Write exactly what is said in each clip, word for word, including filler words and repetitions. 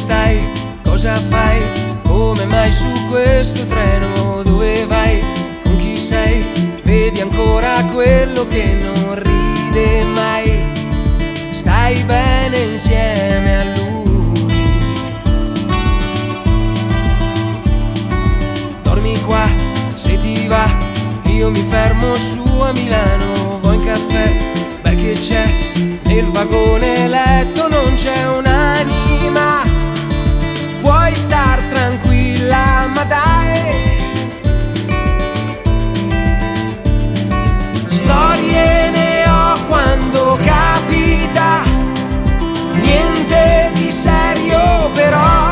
stai? Cosa fai? Come mai su questo treno? Dove vai? Con chi sei? Vedi ancora quello che non ride mai? Stai bene insieme a lui. Dormi qua se ti va, io mi fermo su a Milano. Vuoi un caffè? Beh, che c'è? Nel vagone letto non c'è un'anima. Puoi star tranquilla, ma dai. Storie ne ho quando capita, niente di serio però.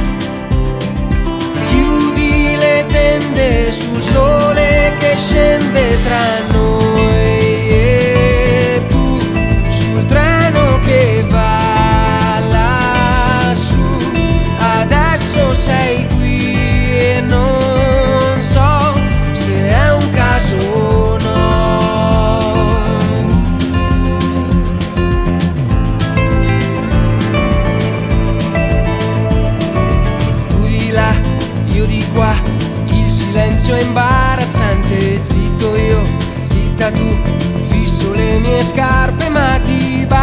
Chiudi le tende sul sole che scende tra noi e tu sul treno che va lassù. Adesso sei qui e non so se è un caso o no. Tu di là, io di qua, il silenzio è imbarazzante. Zitto io, zitta tu, fisso le mie scarpe ma ti bacio.